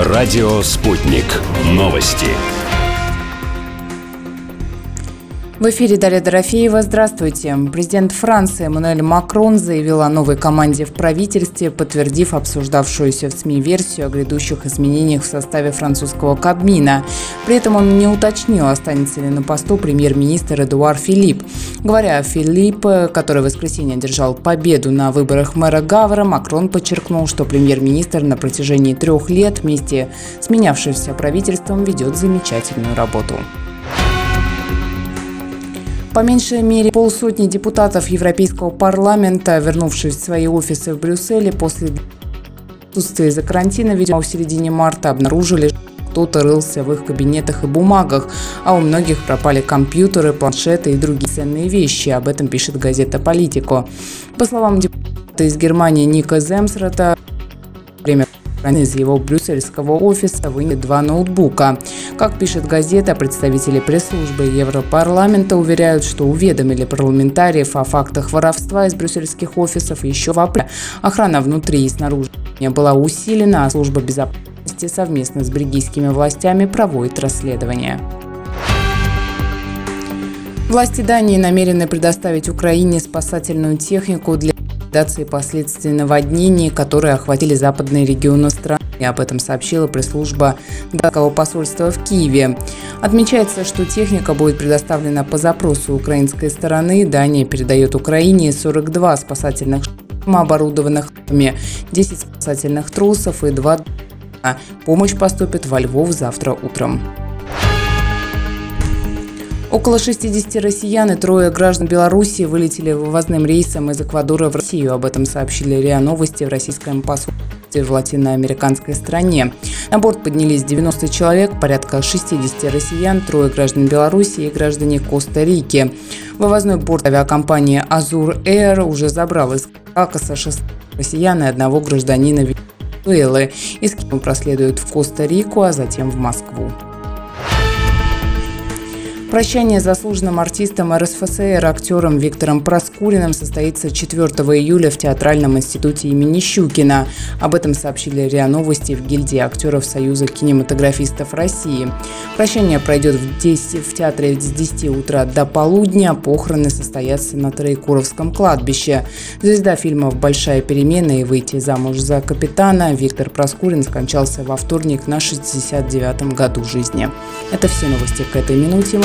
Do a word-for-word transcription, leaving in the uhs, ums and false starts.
Радио «Спутник». Новости. В эфире Дарья Дорофеева. Здравствуйте. Президент Франции Эммануэль Макрон заявил о новой команде в правительстве, подтвердив обсуждавшуюся в СМИ версию о грядущих изменениях в составе французского Кабмина. При этом он не уточнил, останется ли на посту премьер-министр Эдуард Филипп. Говоря о Филиппе, который в воскресенье одержал победу на выборах мэра Гавра, Макрон подчеркнул, что премьер-министр на протяжении трех лет вместе с менявшимся правительством ведет замечательную работу. По меньшей мере полсотни депутатов Европейского парламента, вернувшись в свои офисы в Брюсселе после отсутствия из-за карантина, видимо, в середине марта, обнаружили, что кто-то рылся в их кабинетах и бумагах, а у многих пропали компьютеры, планшеты и другие ценные вещи. Об этом пишет газета «Политико». По словам депутата из Германии Ника Земсрата, время из его брюссельского офиса вынесли два ноутбука. Как пишет газета, представители пресс-службы Европарламента уверяют, что уведомили парламентариев о фактах воровства из брюссельских офисов еще в апреле. Охрана внутри и снаружи была усилена, а служба безопасности совместно с бельгийскими властями проводит расследование. Власти Дании намерены предоставить Украине спасательную технику для ликвидации последствий наводнений, которые охватили западные регионы страны. И об этом сообщила пресс-служба датского посольства в Киеве. Отмечается, что техника будет предоставлена по запросу украинской стороны. Дания передает Украине сорок два спасательных шлема, оборудованных десять спасательных тросов и два. Помощь поступит во Львов завтра утром. Около шестидесяти россиян и трое граждан Беларуси вылетели вывозным рейсом из Эквадора в Россию. Об этом сообщили РИА Новости в российском посольстве в латиноамериканской стране. На борт поднялись девяносто человек, порядка шестидесяти россиян, трое граждан Беларуси и граждане Коста-Рики. Вывозной борт авиакомпании «Азур Эйр» уже забрал из Каракаса шестнадцать россиян и одного гражданина Венесуэлы. Из Киева проследуют в Коста-Рику, а затем в Москву. Прощание с заслуженным артистом эр эс эф эс эр актером Виктором Проскуриным состоится четвёртого июля в Театральном институте имени Щукина. Об этом сообщили РИА Новости в гильдии актеров Союза кинематографистов России. Прощание пройдет в, десять, в театре с десяти утра до полудня. Похороны состоятся на Троекуровском кладбище. Звезда фильмов «Большая перемена» и «Выйти замуж за капитана» Виктор Проскурин скончался во вторник на шестьдесят девятом году жизни. Это все новости к этой минуте.